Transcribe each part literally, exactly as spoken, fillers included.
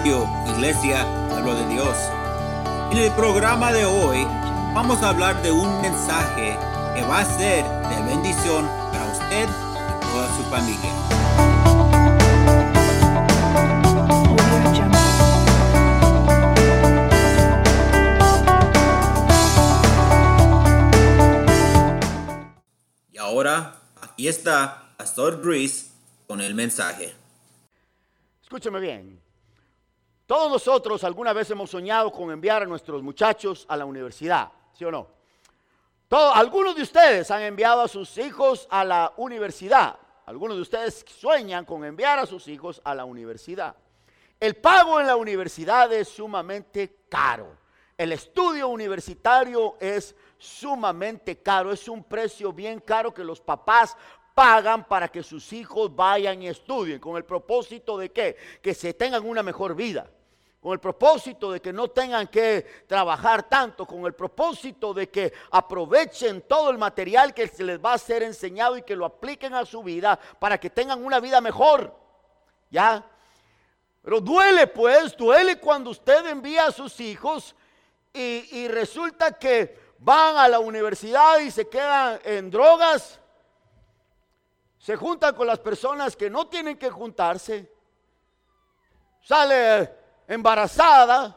Radio Iglesia Pueblo de Dios. En el programa de hoy vamos a hablar de un mensaje que va a ser de bendición para usted y toda su familia. Y ahora, aquí está Pastor Brice con el mensaje. Escúcheme bien. Todos nosotros alguna vez hemos soñado con enviar a nuestros muchachos a la universidad, ¿sí o no? Todo, algunos de ustedes han enviado a sus hijos a la universidad. Algunos de ustedes sueñan con enviar a sus hijos a la universidad. El pago en la universidad es sumamente caro. El estudio universitario es sumamente caro. Es un precio bien caro que los papás pagan para que sus hijos vayan y estudien. ¿Con el propósito de qué? Que se tengan una mejor vida. Con el propósito de que no tengan que trabajar tanto, con el propósito de que aprovechen todo el material que se les va a ser enseñado y que lo apliquen a su vida para que tengan una vida mejor, ¿ya? Pero duele pues, duele cuando usted envía a sus hijos y, y resulta que van a la universidad y se quedan en drogas, se juntan con las personas que no tienen que juntarse, sale embarazada,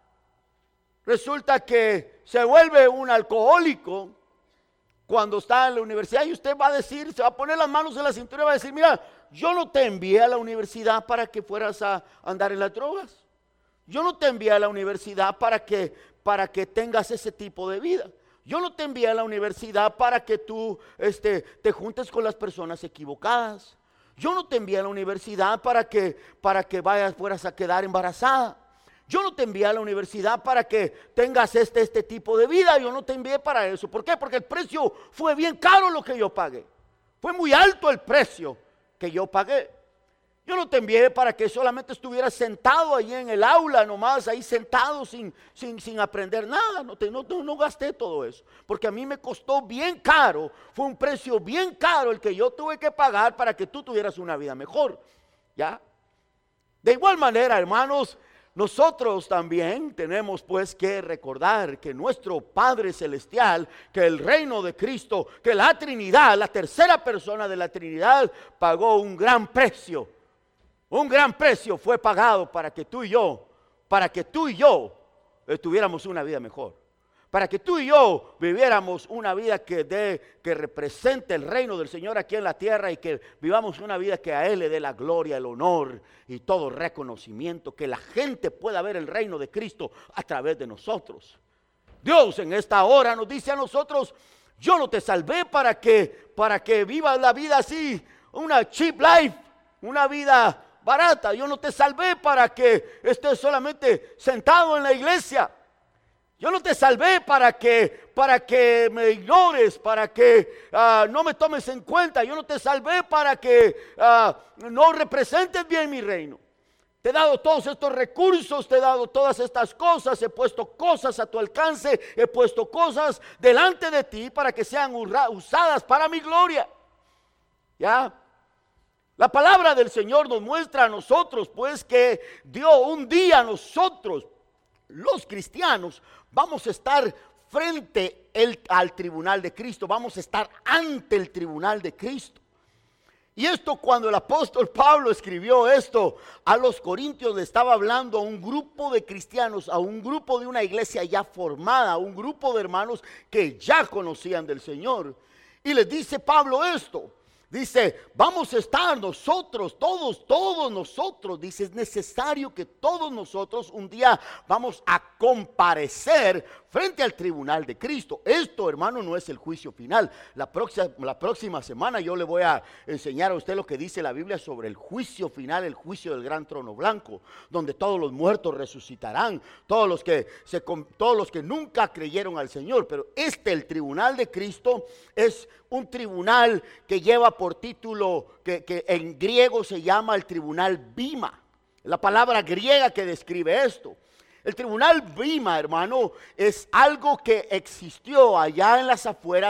resulta que se vuelve un alcohólico cuando está en la universidad y usted va a decir, se va a poner las manos en la cintura y va a decir, mira, yo no te envié a la universidad para que fueras a andar en las drogas, yo no te envié a la universidad para que, para que tengas ese tipo de vida, yo no te envié a la universidad para que tú este, te juntes con las personas equivocadas. Yo no te envié a la universidad para que, para que vayas, fueras a quedar embarazada. Yo no te envié a la universidad para que tengas este, este tipo de vida. Yo no te envié para eso. ¿Por qué? Porque el precio fue bien caro lo que yo pagué. Fue muy alto el precio que yo pagué. Yo no te envié para que solamente estuvieras sentado ahí en el aula, nomás ahí sentado sin, sin, sin aprender nada. No, te, no, no, no gasté todo eso, porque a mí me costó bien caro. Fue un precio bien caro el que yo tuve que pagar para que tú tuvieras una vida mejor, ¿ya? De igual manera, hermanos, nosotros también tenemos pues que recordar que nuestro Padre Celestial, que el reino de Cristo, que la Trinidad, la tercera persona de la Trinidad, pagó un gran precio. Un gran precio fue pagado para que tú y yo, para que tú y yo tuviéramos una vida mejor. Para que tú y yo viviéramos una vida que, dé, que represente el reino del Señor aquí en la tierra y que vivamos una vida que a Él le dé la gloria, el honor y todo reconocimiento. Que la gente pueda ver el reino de Cristo a través de nosotros. Dios en esta hora nos dice a nosotros, yo no te salvé para que, para que vivas la vida así, una cheap life, una vida barata. Yo no te salvé para que estés solamente sentado en la iglesia. Yo no te salvé para que, para que me ignores, para que uh, no me tomes en cuenta. Yo no te salvé para que uh, no representes bien mi reino. Te he dado todos estos recursos, te he dado todas estas cosas, he puesto cosas a tu alcance, he puesto cosas delante de ti para que sean usadas para mi gloria. ¿Ya? La palabra del Señor nos muestra a nosotros, pues, que dio un día a nosotros, los cristianos, vamos a estar frente el, al tribunal de Cristo, vamos a estar ante el tribunal de Cristo. Y esto, cuando el apóstol Pablo escribió esto a los corintios, le estaba hablando a un grupo de cristianos, a un grupo de una iglesia ya formada, a un grupo de hermanos que ya conocían del Señor. Y les dice Pablo esto. Dice, vamos a estar nosotros, todos, todos nosotros. Dice, es necesario que todos nosotros un día vamos a comparecer frente al tribunal de Cristo. Esto, hermano, no es el juicio final. La próxima, la próxima semana yo le voy a enseñar a usted lo que dice la Biblia sobre el juicio final, el juicio del gran trono blanco, donde todos los muertos resucitarán, todos los que, se, todos los que nunca creyeron al Señor. Pero este, el tribunal de Cristo, es un tribunal que lleva por título, que, que en griego se llama el tribunal Bima. La palabra griega que describe esto. El tribunal Bima, hermano, es algo que existió allá en las afueras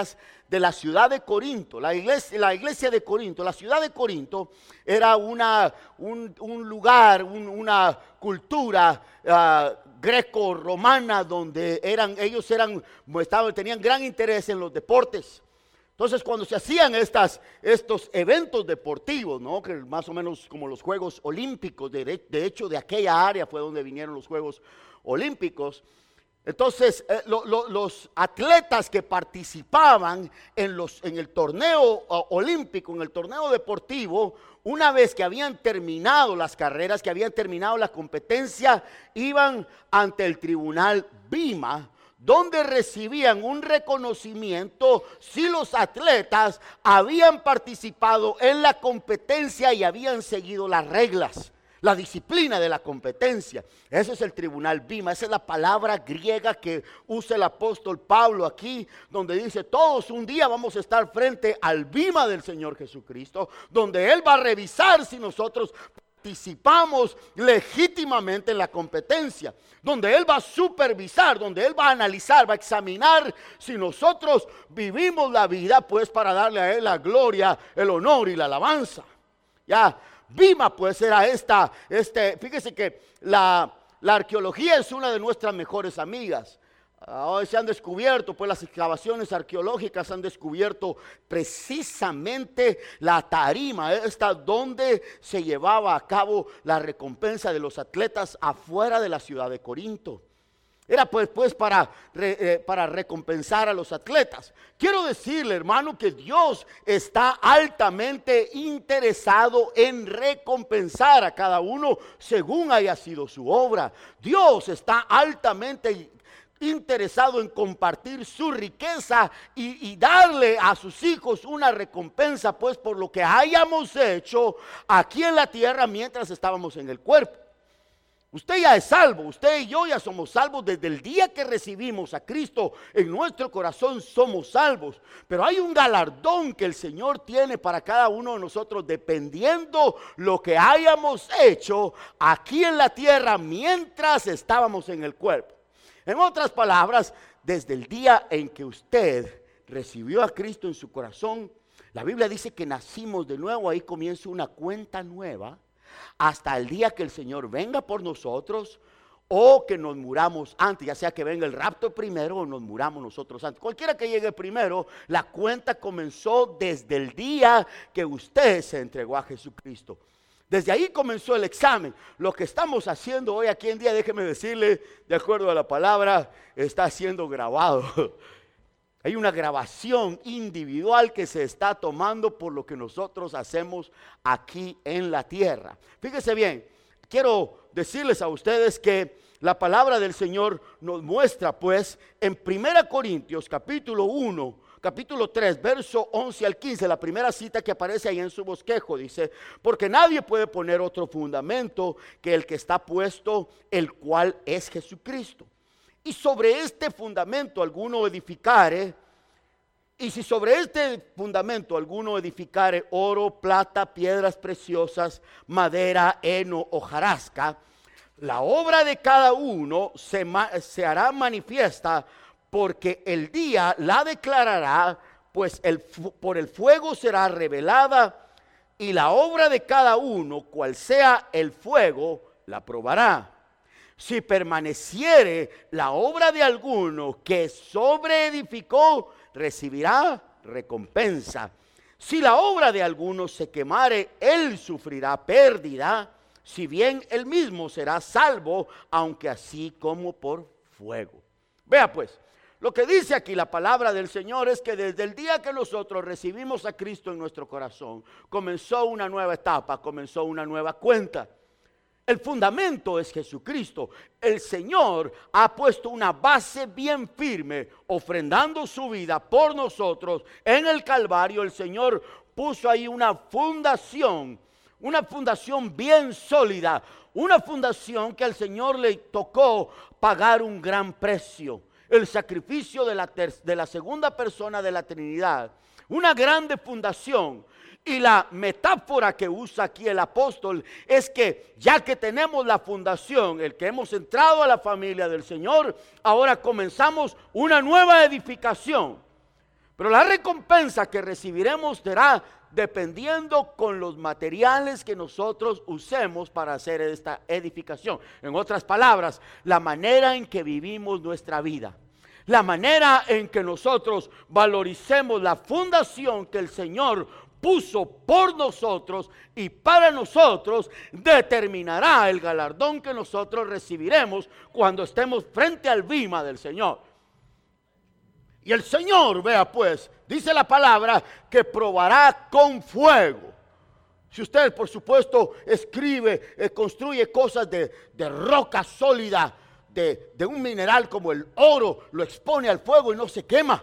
de la ciudad de Corinto. La iglesia, la iglesia de Corinto, la ciudad de Corinto era una, un, un lugar, un, una cultura uh, greco-romana donde eran, ellos eran, estaban, tenían gran interés en los deportes. Entonces, cuando se hacían estas, estos eventos deportivos, ¿no? Que más o menos como los Juegos Olímpicos, de, de hecho de aquella área fue donde vinieron los Juegos Olímpicos. Entonces, eh, lo, lo, los atletas que participaban en, los, en el torneo uh, olímpico, en el torneo deportivo, una vez que habían terminado las carreras, que habían terminado la competencia, iban ante el tribunal BIMA, donde recibían un reconocimiento si los atletas habían participado en la competencia y habían seguido las reglas, la disciplina de la competencia. Ese es el tribunal BIMA, esa es la palabra griega que usa el apóstol Pablo aquí, donde dice: todos un día vamos a estar frente al BIMA del Señor Jesucristo, donde Él va a revisar si nosotros participamos legítimamente en la competencia, donde Él va a supervisar, donde Él va a analizar, va a examinar si nosotros vivimos la vida pues para darle a Él la gloria, el honor y la alabanza. Ya, BIMA pues era esta, este, fíjese que la, la arqueología es una de nuestras mejores amigas. Hoy se han descubierto, pues las excavaciones arqueológicas han descubierto precisamente la tarima, esta donde se llevaba a cabo la recompensa de los atletas afuera de la ciudad de Corinto. Era pues, pues para, re, eh, para recompensar a los atletas. Quiero decirle, hermano, que Dios está altamente interesado en recompensar a cada uno según haya sido su obra. Dios está altamente interesado en compartir su riqueza y, y darle a sus hijos una recompensa pues por lo que hayamos hecho aquí en la tierra mientras estábamos en el cuerpo. Usted ya es salvo, usted y yo ya somos salvos desde el día que recibimos a Cristo en nuestro corazón, somos salvos. Pero hay un galardón que el Señor tiene para cada uno de nosotros dependiendo lo que hayamos hecho aquí en la tierra mientras estábamos en el cuerpo. En otras palabras, desde el día en que usted recibió a Cristo en su corazón, la Biblia dice que nacimos de nuevo, ahí comienza una cuenta nueva, hasta el día que el Señor venga por nosotros o que nos muramos antes, ya sea que venga el rapto primero o nos muramos nosotros antes. Cualquiera que llegue primero, la cuenta comenzó desde el día que usted se entregó a Jesucristo. Desde ahí comenzó el examen. Lo que estamos haciendo hoy aquí en día, déjeme decirle, de acuerdo a la palabra, está siendo grabado. Hay una grabación individual que se está tomando por lo que nosotros hacemos aquí en la tierra. Fíjese bien, quiero decirles a ustedes que la palabra del Señor nos muestra pues en primera Corintios capítulo uno, capítulo tres, verso once al quince, la primera cita que aparece ahí en su bosquejo, dice: porque nadie puede poner otro fundamento que el que está puesto, el cual es Jesucristo. Y sobre este fundamento alguno edificare, y si sobre este fundamento alguno edificare oro, plata, piedras preciosas, madera, heno, hojarasca, la obra de cada uno se, se hará manifiesta, porque el día la declarará, pues el, por el fuego será revelada, y la obra de cada uno, cual sea el fuego, la probará. Si permaneciere la obra de alguno que sobreedificó, recibirá recompensa. Si la obra de alguno se quemare, él sufrirá pérdida, si bien él mismo será salvo, aunque así como por fuego. Vea pues, lo que dice aquí la palabra del Señor es que desde el día que nosotros recibimos a Cristo en nuestro corazón, comenzó una nueva etapa, comenzó una nueva cuenta. El fundamento es Jesucristo. El Señor ha puesto una base bien firme, ofrendando su vida por nosotros. En el Calvario el Señor puso ahí una fundación, una fundación bien sólida, una fundación que al Señor le tocó pagar un gran precio. El sacrificio de la, de la segunda persona de la Trinidad, una grande fundación. Y la metáfora que usa aquí el apóstol es que ya que tenemos la fundación, el que hemos entrado a la familia del Señor, ahora comenzamos una nueva edificación. Pero la recompensa que recibiremos será dependiendo con los materiales que nosotros usemos para hacer esta edificación. En otras palabras, la manera en que vivimos nuestra vida, la manera en que nosotros valoricemos la fundación que el Señor puso por nosotros y para nosotros, determinará el galardón que nosotros recibiremos cuando estemos frente al bima del Señor. Y el Señor, vea pues, dice la palabra que probará con fuego. Si usted, por supuesto, escribe, eh, construye cosas de, de roca sólida, de, de un mineral como el oro, lo expone al fuego y no se quema.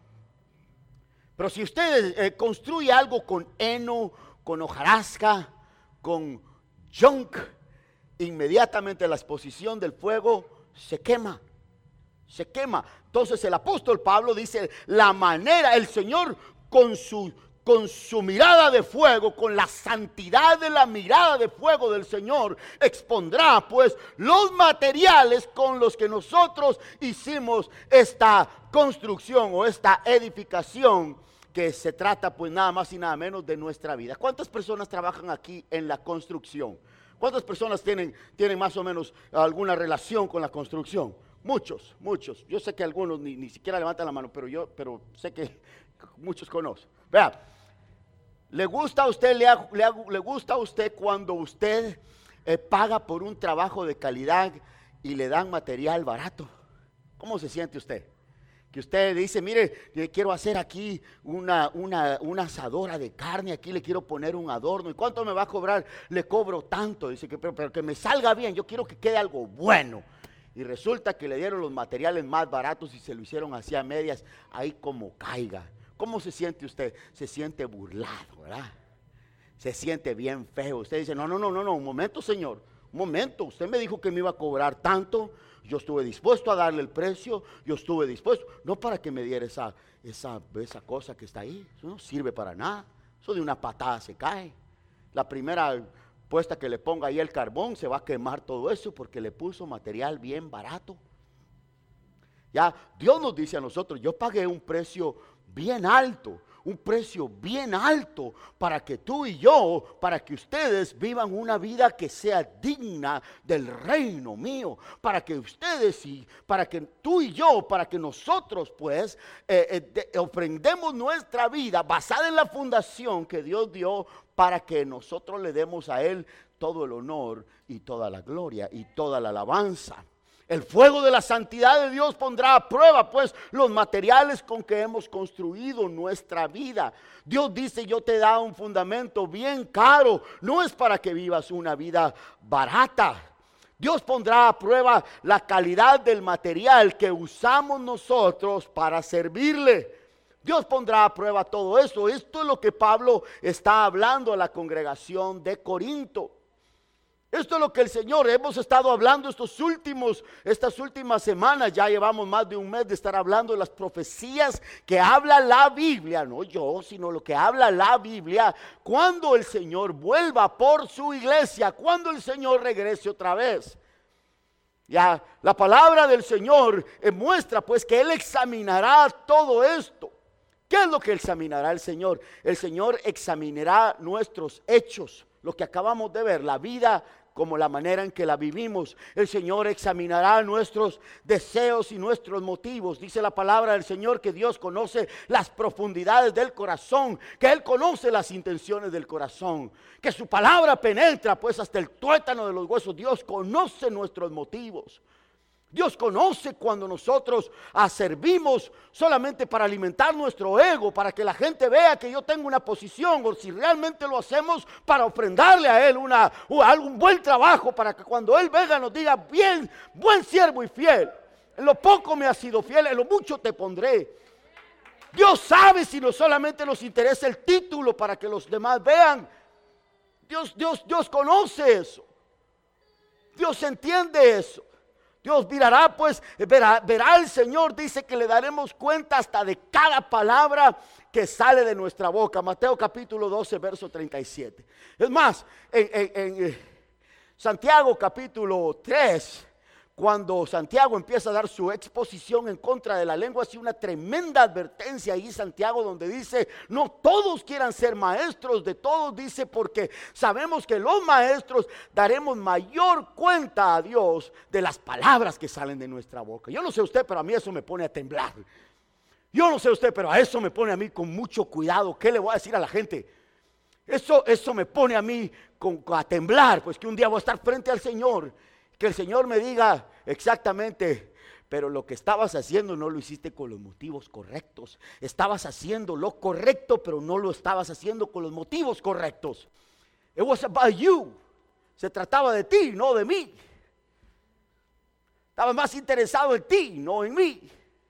Pero si usted eh, construye algo con heno, con hojarasca, con junk, inmediatamente la exposición del fuego se quema. Se quema. Entonces el apóstol Pablo dice, la manera, el Señor con su, con su mirada de fuego, con la santidad de la mirada de fuego del Señor, expondrá pues los materiales con los que nosotros hicimos esta construcción o esta edificación, que se trata pues nada más y nada menos de nuestra vida. ¿Cuántas personas trabajan aquí en la construcción? ¿Cuántas personas tienen, tienen más o menos alguna relación con la construcción? Muchos, muchos. Yo sé que algunos ni, ni siquiera levantan la mano, pero yo pero sé que muchos conocen. Vea, ¿le gusta a usted, le, ha, le, ha, le gusta a usted cuando usted eh, paga por un trabajo de calidad y le dan material barato? ¿Cómo se siente usted? Que usted dice, mire, quiero hacer aquí una, una, una asadora de carne, aquí le quiero poner un adorno. ¿Y cuánto me va a cobrar? Le cobro tanto. Dice que, pero, pero que me salga bien, yo quiero que quede algo bueno. Y resulta que le dieron los materiales más baratos y se lo hicieron así a medias, ahí como caiga. ¿Cómo se siente usted? Se siente burlado, ¿verdad? Se siente bien feo. Usted dice, no, no, no, no, no, un momento, señor, un momento. Usted me dijo que me iba a cobrar tanto. Yo estuve dispuesto a darle el precio, yo estuve dispuesto, no para que me diera esa, esa, esa cosa que está ahí, eso no sirve para nada, eso de una patada se cae. La primera puesta que le ponga ahí el carbón, se va a quemar todo eso porque le puso material bien barato. Ya, Dios nos dice a nosotros, yo pagué un precio bien alto, un precio bien alto para que tú y yo, para que ustedes vivan una vida que sea digna del reino mío, para que ustedes y para que tú y yo, para que nosotros pues eh, eh, de, ofrendemos nuestra vida basada en la fundación que Dios dio para que nosotros le demos a Él todo el honor y toda la gloria y toda la alabanza. El fuego de la santidad de Dios pondrá a prueba pues los materiales con que hemos construido nuestra vida. Dios dice, yo te he dado un fundamento bien caro, no es para que vivas una vida barata. Dios pondrá a prueba la calidad del material que usamos nosotros para servirle. Dios pondrá a prueba todo eso. Esto es lo que Pablo está hablando a la congregación de Corinto. Esto es lo que el Señor, hemos estado hablando estos últimos, estas últimas semanas, ya llevamos más de un mes de estar hablando de las profecías que habla la Biblia, no yo, sino lo que habla la Biblia, cuando el Señor vuelva por su iglesia, cuando el Señor regrese otra vez. Ya la palabra del Señor muestra pues que Él examinará todo esto. ¿Qué es lo que examinará el Señor? El Señor examinará nuestros hechos, lo que acabamos de ver, la vida como la manera en que la vivimos. El Señor examinará nuestros deseos y nuestros motivos. Dice la palabra del Señor que Dios conoce las profundidades del corazón, que Él conoce las intenciones del corazón, que su palabra penetra pues hasta el tuétano de los huesos. Dios conoce nuestros motivos. Dios conoce cuando nosotros servimos solamente para alimentar nuestro ego, para que la gente vea que yo tengo una posición, o si realmente lo hacemos para ofrendarle a Él una, un buen trabajo, para que cuando Él venga nos diga, bien, buen siervo y fiel, en lo poco me has sido fiel, en lo mucho te pondré. Dios sabe si no solamente nos interesa el título para que los demás vean. Dios, Dios, Dios conoce eso. Dios entiende eso. Dios mirará pues, verá, verá el Señor, dice que le daremos cuenta hasta de cada palabra que sale de nuestra boca. Mateo capítulo doce, verso treinta y siete. Es más, en, en, en Santiago capítulo tres, cuando Santiago empieza a dar su exposición en contra de la lengua, hace una tremenda advertencia ahí Santiago, donde dice: no todos quieran ser maestros de todos, dice, porque sabemos que los maestros daremos mayor cuenta a Dios de las palabras que salen de nuestra boca. Yo no sé usted, pero a mí eso me pone a temblar. Yo no sé usted, pero a eso me pone a mí con mucho cuidado. ¿Qué le voy a decir a la gente? Eso, eso me pone a mí con, a temblar, pues que un día voy a estar frente al Señor, que el Señor me diga exactamente: pero lo que estabas haciendo no lo hiciste con los motivos correctos. Estabas haciendo lo correcto, pero no lo estabas haciendo con los motivos correctos. It was about you. Se trataba de ti, no de mí. Estaba más interesado en ti, no en mí.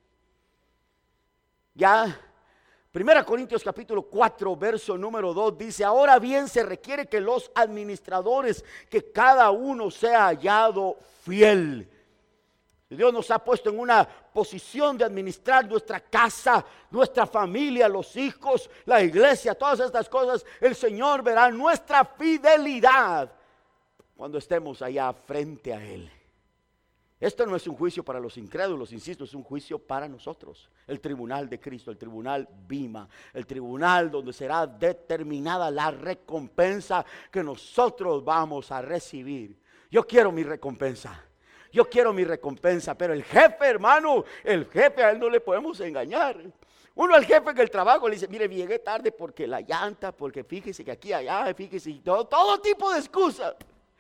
Ya, Primera Corintios capítulo cuatro, verso número dos dice: ahora bien, se requiere que los administradores, que cada uno sea hallado fiel. Dios nos ha puesto en una posición de administrar nuestra casa, nuestra familia, los hijos, la iglesia, todas estas cosas. El Señor verá nuestra fidelidad cuando estemos allá frente a Él. Esto no es un juicio para los incrédulos, insisto, es un juicio para nosotros. El tribunal de Cristo, el tribunal Bima, el tribunal donde será determinada la recompensa que nosotros vamos a recibir. Yo quiero mi recompensa, yo quiero mi recompensa, pero el jefe, hermano, el jefe, a él no le podemos engañar. Uno al jefe en el trabajo le dice: mire, llegué tarde porque la llanta, porque fíjese que aquí, allá, fíjese, y todo, todo tipo de excusas.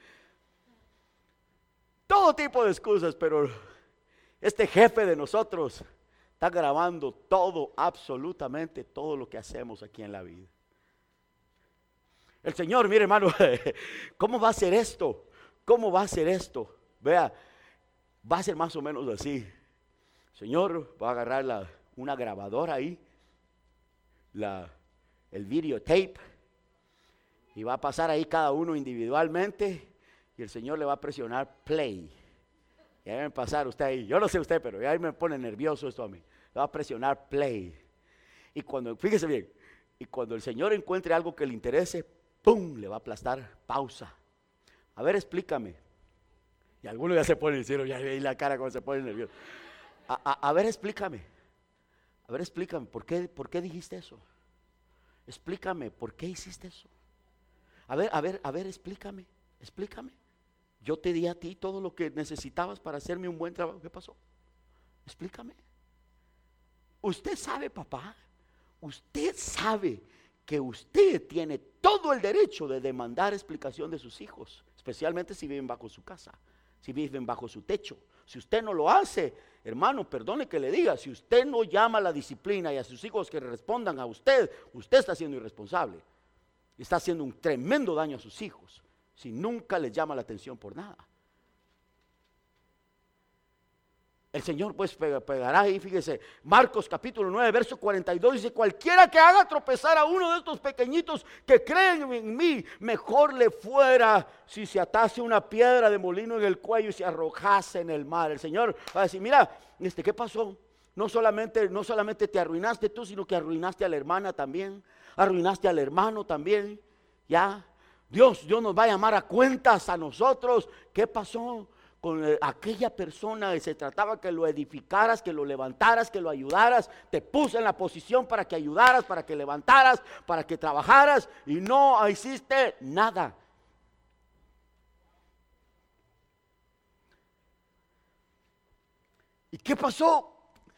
Todo tipo de excusas, pero este jefe de nosotros está grabando todo, absolutamente todo lo que hacemos aquí en la vida. El Señor, mire, hermano, ¿cómo va a ser esto? ¿Cómo va a ser esto? Vea, va a ser más o menos así. El Señor va a agarrar la, una grabadora ahí, la, el videotape, y va a pasar ahí cada uno individualmente. Y el Señor le va a presionar play. Y ahí va a pasar usted ahí. Yo no sé usted, pero ahí me pone nervioso esto a mí. Le va a presionar play. Y cuando, fíjese bien, y cuando el Señor encuentre algo que le interese, ¡pum!, le va a aplastar pausa. A ver, explícame. Y algunos ya se ponen en el cielo, ya ve la cara cuando se pone nervioso. A, a, a ver, explícame. A ver, explícame, ¿por qué, ¿por qué dijiste eso? Explícame, ¿por qué hiciste eso? A ver, a ver, a ver, explícame, explícame. Yo te di a ti todo lo que necesitabas para hacerme un buen trabajo. ¿Qué pasó? Explícame. Usted sabe, papá, usted sabe que usted tiene todo el derecho de demandar explicación de sus hijos, especialmente si viven bajo su casa, si viven bajo su techo. Si usted no lo hace, hermano, perdone que le diga, si usted no llama a la disciplina y a sus hijos que respondan a usted, usted está siendo irresponsable. Está haciendo un tremendo daño a sus hijos si nunca les llama la atención por nada. El Señor pues pegará ahí, fíjese, Marcos capítulo nueve, verso cuarenta y dos, dice: cualquiera que haga tropezar a uno de estos pequeñitos que creen en mí, mejor le fuera si se atase una piedra de molino en el cuello y se arrojase en el mar. El Señor va a decir: mira, este, ¿qué pasó? No solamente, no solamente te arruinaste tú, sino que arruinaste a la hermana también, arruinaste al hermano también. Ya, Dios, Dios nos va a llamar a cuentas a nosotros. ¿Qué pasó con aquella persona? Que se trataba que lo edificaras, que lo levantaras, que lo ayudaras. Te puse en la posición para que ayudaras, para que levantaras, para que trabajaras, y no hiciste nada. ¿Y qué pasó?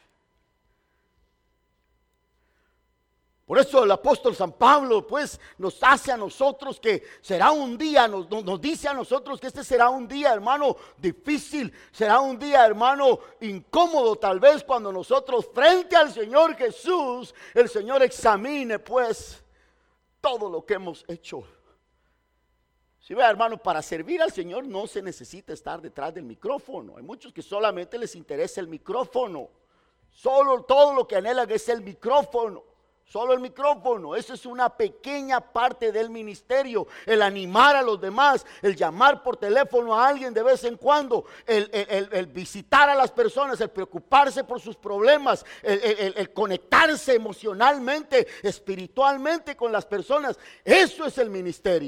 Por eso el apóstol San Pablo pues nos hace a nosotros que será un día, nos, nos dice a nosotros que este será un día, hermano, difícil, será un día, hermano, incómodo tal vez, cuando nosotros frente al Señor Jesús, el Señor examine pues todo lo que hemos hecho. Si ve, hermano, para servir al Señor no se necesita estar detrás del micrófono. Hay muchos que solamente les interesa el micrófono, solo todo lo que anhelan es el micrófono. Solo el micrófono, eso es una pequeña parte del ministerio. El animar a los demás, el llamar por teléfono a alguien de vez en cuando, el, el, el, el visitar a las personas, el preocuparse por sus problemas, el, el, el conectarse emocionalmente, espiritualmente con las personas. Eso es el ministerio.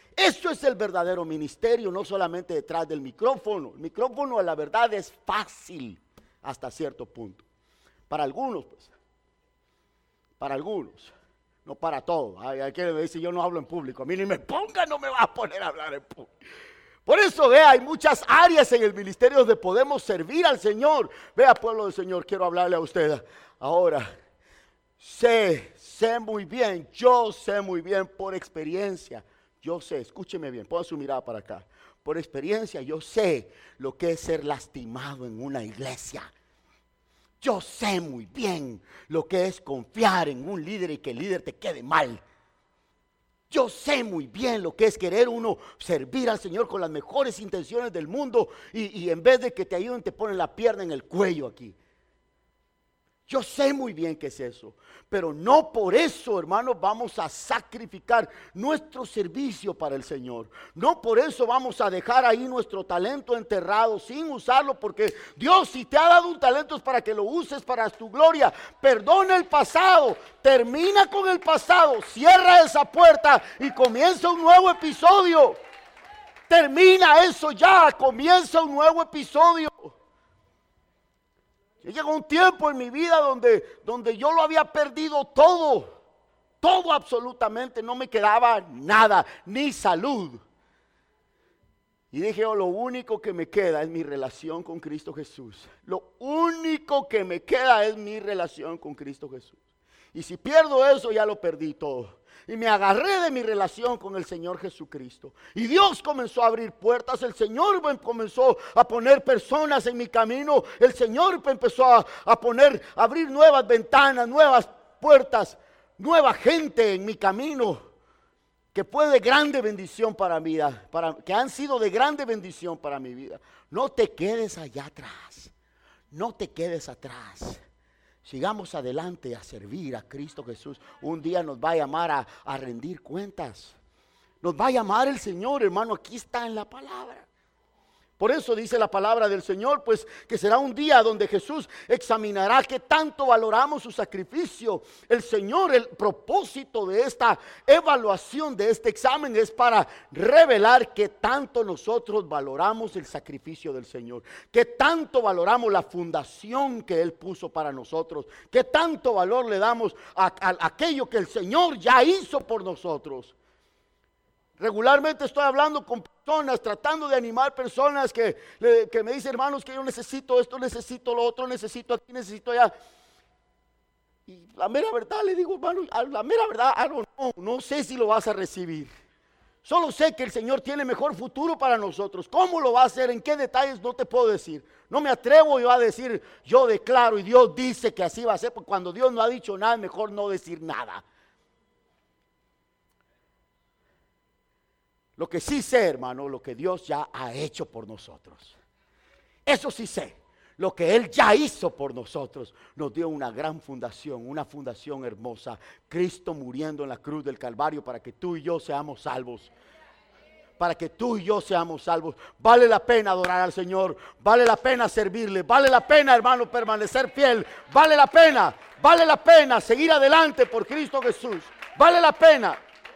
Eso es el verdadero ministerio, no solamente detrás del micrófono. El micrófono, la verdad, es fácil hasta cierto punto. Para algunos, pues. Para algunos. No para todos. Hay, hay quien me dice, yo no hablo en público. A mí ni me ponga, no me va a poner a hablar en público. Por eso, vea, hay muchas áreas en el ministerio donde podemos servir al Señor. Vea, pueblo del Señor, quiero hablarle a usted ahora. Sé, sé muy bien, yo sé muy bien por experiencia. Yo sé, escúcheme bien, ponga su mirada para acá. Por experiencia, yo sé lo que es ser lastimado en una iglesia. Yo sé muy bien lo que es confiar en un líder y que el líder te quede mal. Yo sé muy bien lo que es querer uno servir al Señor con las mejores intenciones del mundo y, y en vez de que te ayuden te ponen la pierna en el cuello aquí. Yo sé muy bien qué es eso, pero no por eso, hermanos, vamos a sacrificar nuestro servicio para el Señor. No por eso vamos a dejar ahí nuestro talento enterrado sin usarlo, porque Dios, si te ha dado un talento es para que lo uses para tu gloria. Perdona el pasado, termina con el pasado, cierra esa puerta y comienza un nuevo episodio. Termina eso ya, comienza un nuevo episodio. Llegó un tiempo en mi vida donde, donde yo lo había perdido todo, todo absolutamente, no me quedaba nada, ni salud. Y dije, oh, lo único que me queda es mi relación con Cristo Jesús. Lo único que me queda es mi relación con Cristo Jesús. Y si pierdo eso, ya lo perdí todo. Y me agarré de mi relación con el Señor Jesucristo. Y Dios comenzó a abrir puertas. El Señor comenzó a poner personas en mi camino. El Señor empezó a, a poner, a abrir nuevas ventanas, nuevas puertas, nueva gente en mi camino. Que fue de grande bendición para mi vida. Para, que han sido de grande bendición para mi vida. No te quedes allá atrás. No te quedes atrás. Sigamos adelante a servir a Cristo Jesús. Un día nos va a llamar a, a rendir cuentas. Nos va a llamar el Señor, hermano. Aquí está en la palabra. Por eso dice la palabra del Señor, pues que será un día donde Jesús examinará qué tanto valoramos su sacrificio. El Señor, el propósito de esta evaluación, de este examen, es para revelar qué tanto nosotros valoramos el sacrificio del Señor. Qué tanto valoramos la fundación que Él puso para nosotros. Qué tanto valor le damos a, a, a aquello que el Señor ya hizo por nosotros. Regularmente estoy hablando con personas, tratando de animar personas que, que me dicen, hermanos, que yo necesito esto, necesito lo otro, necesito aquí, necesito allá. Y la mera verdad le digo, hermano, la mera verdad, I don't know, no sé si lo vas a recibir. Solo sé que el Señor tiene mejor futuro para nosotros. ¿Cómo lo va a hacer? ¿En qué detalles? No te puedo decir. No me atrevo yo a decir, yo declaro y Dios dice que así va a ser, porque cuando Dios no ha dicho nada, es mejor no decir nada. Lo que sí sé, hermano, lo que Dios ya ha hecho por nosotros. Eso sí sé. Lo que Él ya hizo por nosotros. Nos dio una gran fundación, una fundación hermosa. Cristo muriendo en la cruz del Calvario para que tú y yo seamos salvos. Para que tú y yo seamos salvos. Vale la pena adorar al Señor. Vale la pena servirle. Vale la pena, hermano, permanecer fiel. Vale la pena. Vale la pena seguir adelante por Cristo Jesús. Vale la pena.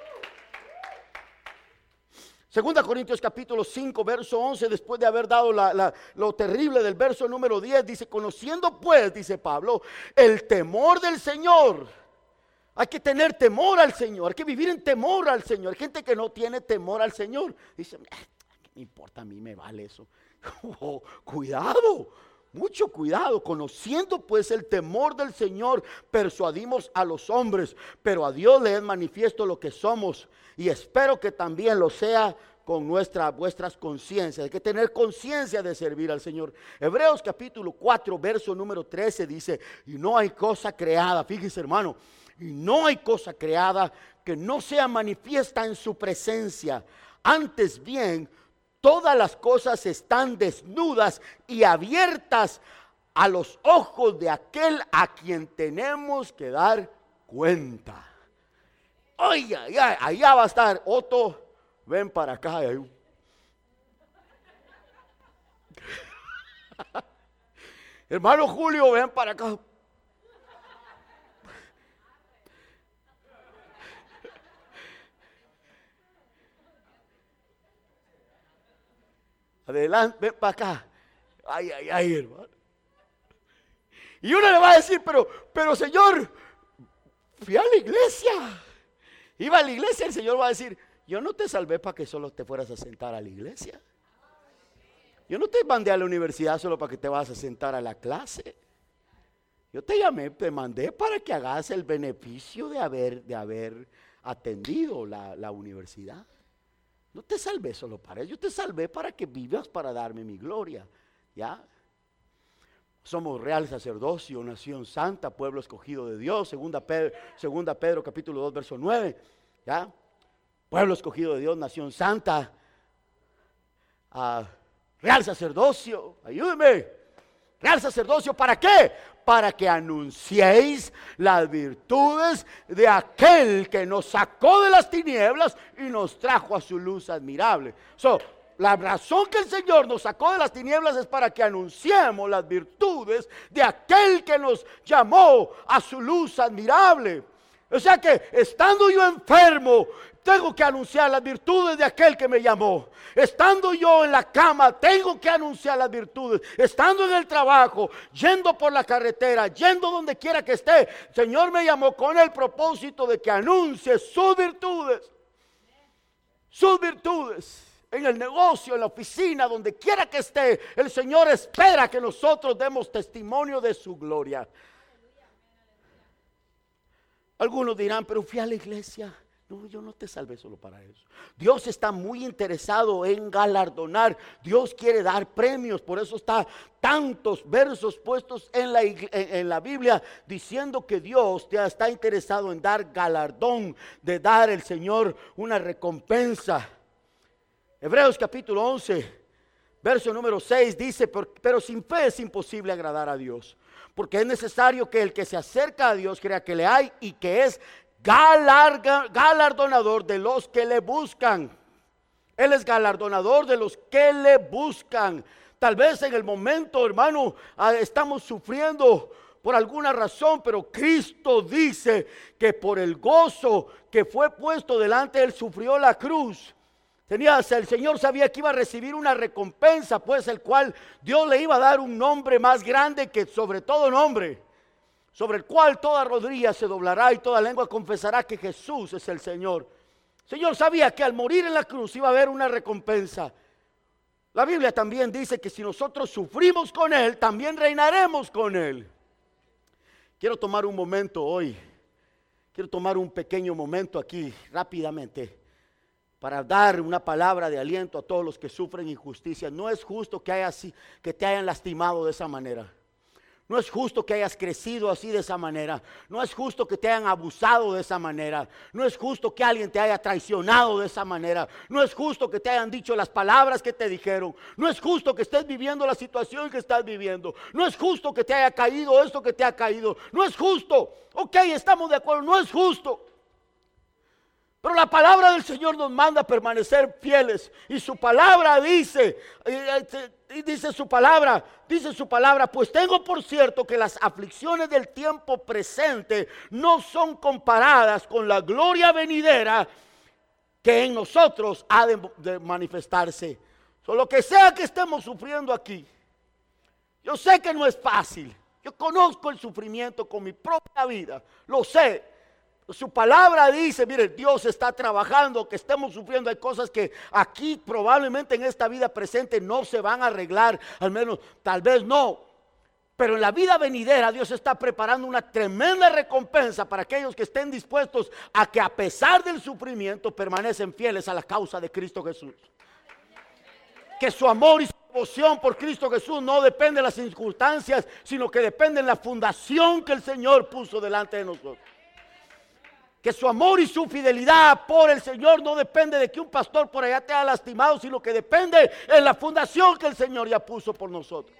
Segunda Corintios capítulo cinco, verso once, después de haber dado la, la, lo terrible del verso número diez, dice, conociendo pues, dice Pablo, el temor del Señor. Hay que tener temor al Señor, hay que vivir en temor al Señor. Hay gente que no tiene temor al Señor. Dice, ¿qué me importa? A mí me vale eso. Oh, cuidado, mucho cuidado. Conociendo pues el temor del Señor, persuadimos a los hombres, pero a Dios le es manifiesto lo que somos. Y espero que también lo sea con nuestra, vuestras conciencias. Hay que tener conciencia de servir al Señor. Hebreos capítulo cuatro, verso número trece dice, y no hay cosa creada, fíjese hermano, y no hay cosa creada que no sea manifiesta en su presencia. Antes bien, todas las cosas están desnudas y abiertas a los ojos de aquel a quien tenemos que dar cuenta. Oye, allá, allá va a estar Otto, ven para acá. Hermano Julio, ven para acá. Adelante, ven para acá. Ay, ay, ay, hermano. Y uno le va a decir, pero, pero Señor, fui a la iglesia. Iba a la iglesia, el Señor va a decir, yo no te salvé para que solo te fueras a sentar a la iglesia. Yo no te mandé a la universidad solo para que te vas a sentar a la clase. Yo te llamé, te mandé para que hagas el beneficio de haber, de haber atendido la, la universidad. No te salvé solo para eso, yo te salvé para que vivas para darme mi gloria. ¿Ya? Somos real sacerdocio, nación santa, pueblo escogido de Dios. Segunda Pedro, segunda Pedro capítulo dos, verso nueve. ¿Ya? Pueblo escogido de Dios, nación santa. Uh, real sacerdocio, ayúdeme. Real sacerdocio, ¿para qué? Para que anunciéis las virtudes de aquel que nos sacó de las tinieblas y nos trajo a su luz admirable. So, la razón que el Señor nos sacó de las tinieblas es para que anunciemos las virtudes de aquel que nos llamó a su luz admirable. O sea que estando yo enfermo, tengo que anunciar las virtudes de aquel que me llamó. Estando yo en la cama, tengo que anunciar las virtudes. Estando en el trabajo, yendo por la carretera, yendo donde quiera que esté, el Señor me llamó con el propósito de que anuncie sus virtudes. Sus virtudes. En el negocio, en la oficina, donde quiera que esté, el Señor espera que nosotros demos testimonio de su gloria. Algunos dirán, pero fui a la iglesia. No, yo no te salvé solo para eso. Dios está muy interesado en galardonar. Dios quiere dar premios. Por eso está tantos versos puestos en la, en, en la Biblia diciendo que Dios te está interesado en dar galardón, de dar al Señor una recompensa. Hebreos capítulo once, verso número seis dice, pero sin fe es imposible agradar a Dios, porque es necesario que el que se acerca a Dios crea que le hay y que es galarga, galardonador de los que le buscan. Él es galardonador de los que le buscan. Tal vez en el momento, hermano, estamos sufriendo por alguna razón, pero Cristo dice que por el gozo que fue puesto delante de él sufrió la cruz. Tenía, el Señor sabía que iba a recibir una recompensa, pues el cual Dios le iba a dar un nombre más grande que sobre todo nombre, sobre el cual toda rodilla se doblará y toda lengua confesará que Jesús es el Señor. El Señor sabía que al morir en la cruz iba a haber una recompensa. La Biblia también dice que si nosotros sufrimos con Él, también reinaremos con Él. Quiero tomar un momento hoy, quiero tomar un pequeño momento aquí rápidamente para dar una palabra de aliento a todos los que sufren injusticia. No es justo que, haya, que te hayan lastimado de esa manera. No es justo que hayas crecido así de esa manera. No es justo que te hayan abusado de esa manera. No es justo que alguien te haya traicionado de esa manera. No es justo que te hayan dicho las palabras que te dijeron. No es justo que estés viviendo la situación que estás viviendo. No es justo que te haya caído esto que te ha caído. No es justo. Ok, estamos de acuerdo, no es justo. Pero la palabra del Señor nos manda a permanecer fieles. Y su palabra dice, y dice su palabra, dice su palabra, pues tengo por cierto que las aflicciones del tiempo presente no son comparadas con la gloria venidera que en nosotros ha de, de manifestarse. So, lo que sea que estemos sufriendo aquí, yo sé que no es fácil. Yo conozco el sufrimiento con mi propia vida, lo sé. Su palabra dice, mire, Dios está trabajando, que estemos sufriendo. Hay cosas que aquí probablemente en esta vida presente no se van a arreglar, al menos tal vez no. Pero en la vida venidera Dios está preparando una tremenda recompensa para aquellos que estén dispuestos a que a pesar del sufrimiento permanecen fieles a la causa de Cristo Jesús. Que su amor y su devoción por Cristo Jesús no depende de las circunstancias, sino que depende de la fundación que el Señor puso delante de nosotros. Que su amor y su fidelidad por el Señor no depende de que un pastor por allá te haya lastimado, sino que depende de la fundación que el Señor ya puso por nosotros.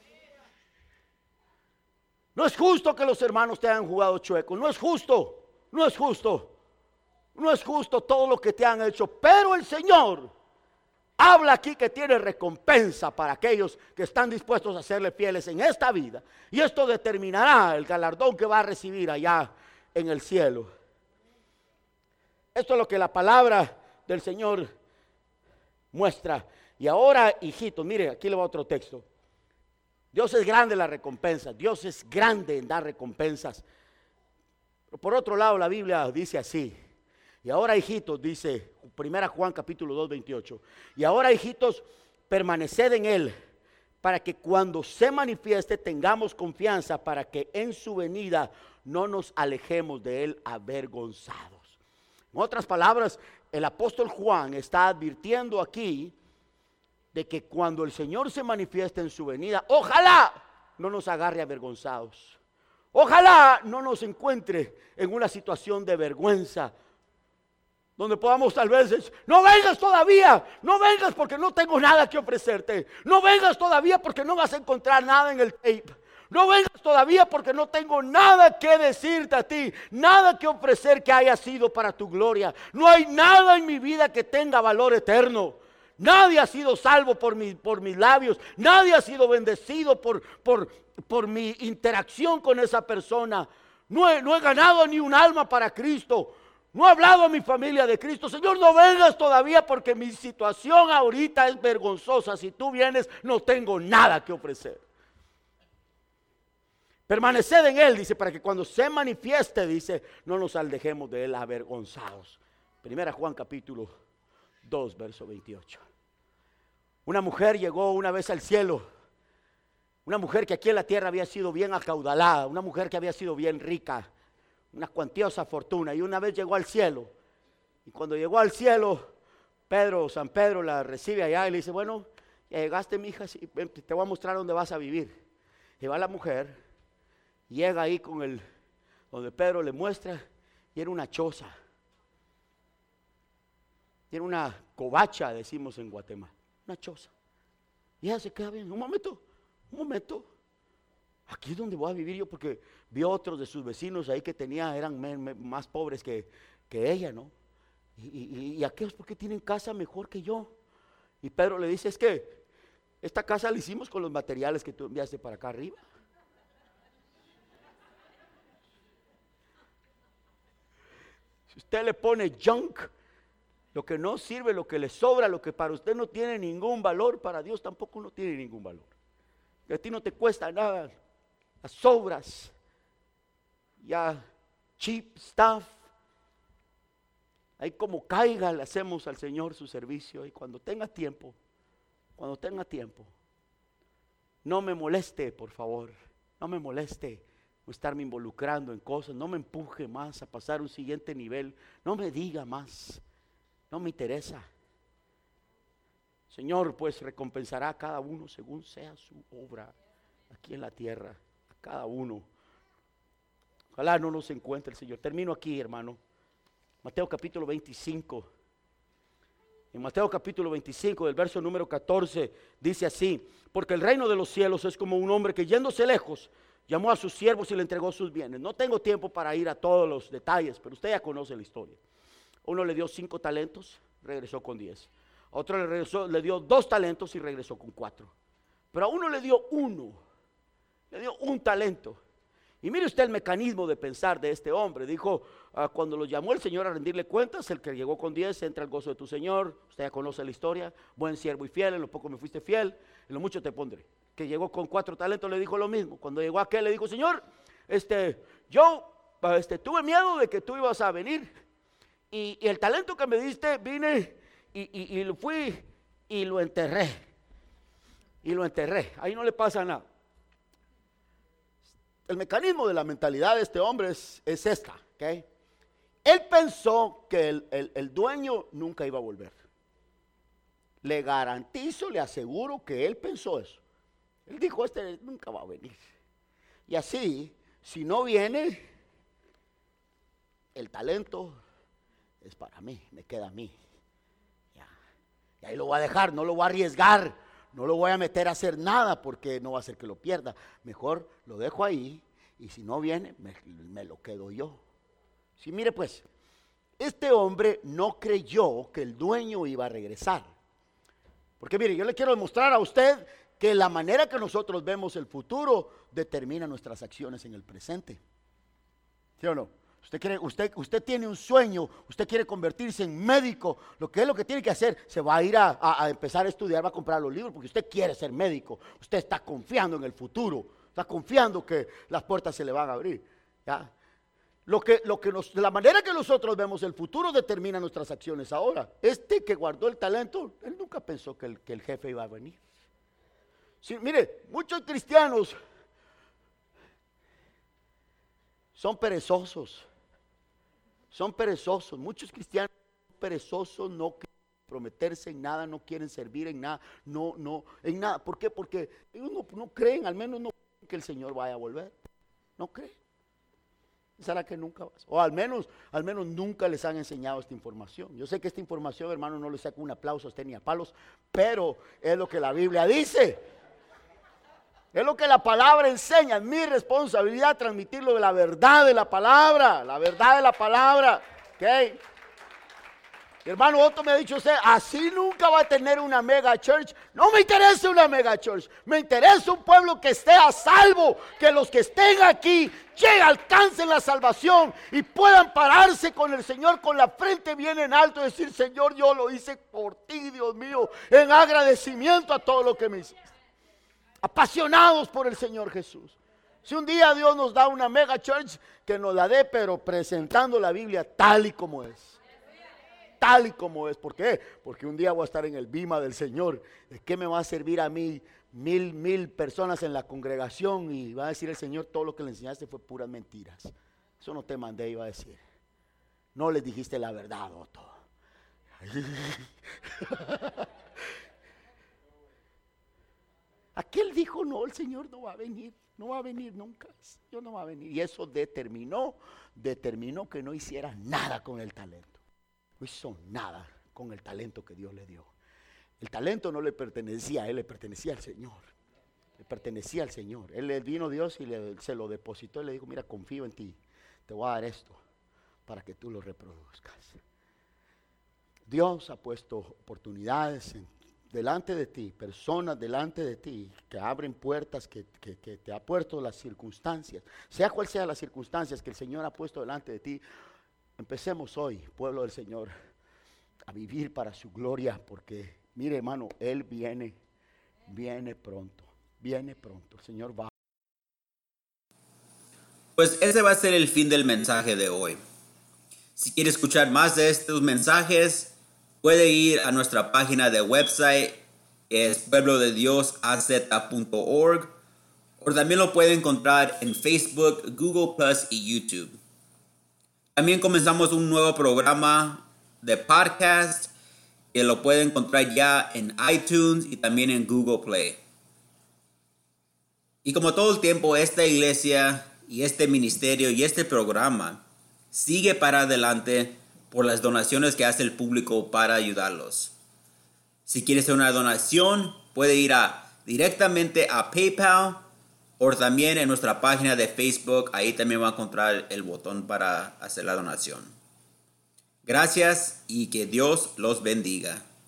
No es justo que los hermanos te hayan jugado chueco, no es justo, no es justo, no es justo todo lo que te han hecho, pero el Señor habla aquí que tiene recompensa para aquellos que están dispuestos a serle fieles en esta vida, y esto determinará el galardón que va a recibir allá en el cielo. Esto es lo que la palabra del Señor muestra Y ahora, hijitos, mire, aquí le va otro texto. Dios es grande en la recompensa. Dios es grande en dar recompensas. Pero por otro lado, la Biblia dice así. Y ahora, hijitos, dice primera Juan capítulo dos, veintiocho. Y ahora, hijitos, permaneced en Él, para que cuando se manifieste tengamos confianza, para que en su venida no nos alejemos de Él avergonzados. En otras palabras, el apóstol Juan está advirtiendo aquí de que cuando el Señor se manifieste en su venida, ojalá no nos agarre avergonzados. Ojalá no nos encuentre en una situación de vergüenza, donde podamos tal vez decir, no vengas todavía, no vengas porque no tengo nada que ofrecerte, no vengas todavía porque no vas a encontrar nada en el tape, no vengas todavía porque no tengo nada que decirte a ti, nada que ofrecer que haya sido para tu gloria, no hay nada en mi vida que tenga valor eterno. Nadie ha sido salvo por, mi, por mis labios, nadie ha sido bendecido por, por, por mi interacción con esa persona. No he, no he ganado ni un alma para Cristo. No he hablado a mi familia de Cristo. Señor, no vengas todavía porque mi situación ahorita es vergonzosa. Si tú vienes, no tengo nada que ofrecer. Permaneced en Él, dice, para que cuando se manifieste, dice, no nos alejemos de Él avergonzados. Primera Juan capítulo dos, verso veintiocho. Una mujer llegó una vez al cielo. Una mujer que aquí en la tierra había sido bien acaudalada. Una mujer que había sido bien rica. Una cuantiosa fortuna, y una vez llegó al cielo, y cuando llegó al cielo, Pedro, San Pedro la recibe allá y le dice, bueno, ya llegaste, mija, sí, te voy a mostrar dónde vas a vivir. Y va la mujer, llega ahí con el, donde Pedro le muestra, y era una choza, y era una covacha, decimos en Guatemala, una choza. Y ella se queda bien, un momento, un momento. Aquí es donde voy a vivir yo, porque vio otros de sus vecinos ahí que tenía, eran me, me, más pobres que, que ella, ¿no? Y, y, y aquellos, ¿por qué tienen casa mejor que yo? Y Pedro le dice, es que esta casa la hicimos con los materiales que tú enviaste para acá arriba. Si usted le pone junk, lo que no sirve, lo que le sobra, lo que para usted no tiene ningún valor, para Dios tampoco no tiene ningún valor. Que a ti no te cuesta nada. Las sobras, ya cheap stuff, ahí como caiga le hacemos al Señor su servicio. Y cuando tenga tiempo, cuando tenga tiempo, no me moleste, por favor, no me moleste estarme involucrando en cosas, no me empuje más a pasar un siguiente nivel, no me diga más, no me interesa. Señor pues recompensará a cada uno según sea su obra aquí en la tierra. Cada uno. Ojalá no nos encuentre el Señor. Termino aquí, hermano. Mateo capítulo veinticinco. En Mateo capítulo veinticinco, del verso número catorce, dice así: porque el reino de los cielos es como un hombre que yéndose lejos, llamó a sus siervos y le entregó sus bienes. No tengo tiempo para ir a todos los detalles, pero usted ya conoce la historia. Uno le dio cinco talentos, regresó con diez. A otro le, regresó, le dio dos talentos y regresó con cuatro. Pero a uno le dio uno. Le dio un talento. Y mire usted el mecanismo de pensar de este hombre. Dijo, uh, cuando lo llamó el Señor a rendirle cuentas, el que llegó con diez entra al gozo de tu Señor. Usted ya conoce la historia. Buen siervo y fiel, en lo poco me fuiste fiel, en lo mucho te pondré. Que llegó con cuatro talentos le dijo lo mismo. Cuando llegó aquel le dijo, Señor, este, yo este, tuve miedo de que tú ibas a venir. Y, y el talento que me diste, vine y, y, y lo fui y lo enterré. Y lo enterré. Ahí no le pasa nada. El mecanismo de la mentalidad de este hombre es, es esta, ¿ok? Él pensó que el, el, el dueño nunca iba a volver. Le garantizo, le aseguro que él pensó eso. Él dijo, este nunca va a venir. Y así, si no viene, el talento es para mí, me queda a mí. Ya. Y ahí lo voy a dejar, no lo voy a arriesgar. No lo voy a meter a hacer nada porque no va a hacer que lo pierda. Mejor lo dejo ahí y si no viene, me, me lo quedo yo. Sí, mire pues, este hombre no creyó que el dueño iba a regresar. Porque mire, yo le quiero demostrar a usted que la manera que nosotros vemos el futuro determina nuestras acciones en el presente. ¿Sí o no? Usted, quiere, usted, usted tiene un sueño, usted quiere convertirse en médico. Lo que es lo que tiene que hacer, se va a ir a, a, a empezar a estudiar, va a comprar los libros, porque usted quiere ser médico. Usted está confiando en el futuro, está confiando que las puertas se le van a abrir. ¿Ya? Lo que, lo que nos, la manera que nosotros vemos el futuro determina nuestras acciones ahora. Este que guardó el talento, él nunca pensó que el, que el jefe iba a venir. Sí, mire, muchos cristianos son perezosos. Son perezosos, muchos cristianos son perezosos, no quieren comprometerse en nada, no quieren servir en nada, no, no, en nada. ¿Por qué? Porque ellos no, no creen, al menos no creen que el Señor vaya a volver. No creen. ¿Será que nunca va? O al menos, al menos nunca les han enseñado esta información. Yo sé que esta información, hermano, no le saco un aplauso a usted ni a palos, pero es lo que la Biblia dice. Es lo que la palabra enseña. Es mi responsabilidad transmitirlo de la verdad de la palabra. La verdad de la palabra. ¿Ok? Hermano Otto me ha dicho usted, así nunca va a tener una mega church. No me interesa una mega church. Me interesa un pueblo que esté a salvo. Que los que estén aquí lleguen, alcancen la salvación y puedan pararse con el Señor con la frente bien en alto y decir, Señor, yo lo hice por ti, Dios mío, en agradecimiento a todo lo que me hiciste. Apasionados por el Señor Jesús. Si un día Dios nos da una mega church, que nos la dé, pero presentando la Biblia tal y como es. Tal y como es. ¿Por qué? Porque un día voy a estar en el bima del Señor. ¿De qué me va a servir a mí mil, mil personas en la congregación? Y va a decir el Señor, todo lo que le enseñaste fue puras mentiras. Eso no te mandé, iba a decir. No les dijiste la verdad, Otto. Aquel dijo, no, el Señor no va a venir, no va a venir nunca, el Señor no va a venir. Y eso determinó, determinó que no hiciera nada con el talento. No hizo nada con el talento que Dios le dio. El talento no le pertenecía a él, le pertenecía al Señor. Le pertenecía al Señor. Él le vino Dios y le, se lo depositó y le dijo, mira, confío en ti, te voy a dar esto para que tú lo reproduzcas. Dios ha puesto oportunidades en delante de ti, personas delante de ti que abren puertas, que, que, que te ha puesto las circunstancias, sea cual sea las circunstancias que el Señor ha puesto delante de ti. Empecemos hoy, pueblo del Señor, a vivir para su gloria, porque mire, hermano, Él viene, viene pronto, viene pronto, el Señor va. Pues ese va a ser el fin del mensaje de hoy. Si quiere escuchar más de estos mensajes, puede ir a nuestra página de website, es pueblo de dios a z punto org, o también lo puede encontrar en Facebook, Google Plus y YouTube. También comenzamos un nuevo programa de podcast que lo puede encontrar ya en iTunes y también en Google Play. Y como todo el tiempo, esta iglesia y este ministerio y este programa sigue para adelante por las donaciones que hace el público para ayudarlos. Si quiere hacer una donación, puede ir a, directamente a PayPal o también en nuestra página de Facebook. Ahí también va a encontrar el botón para hacer la donación. Gracias y que Dios los bendiga.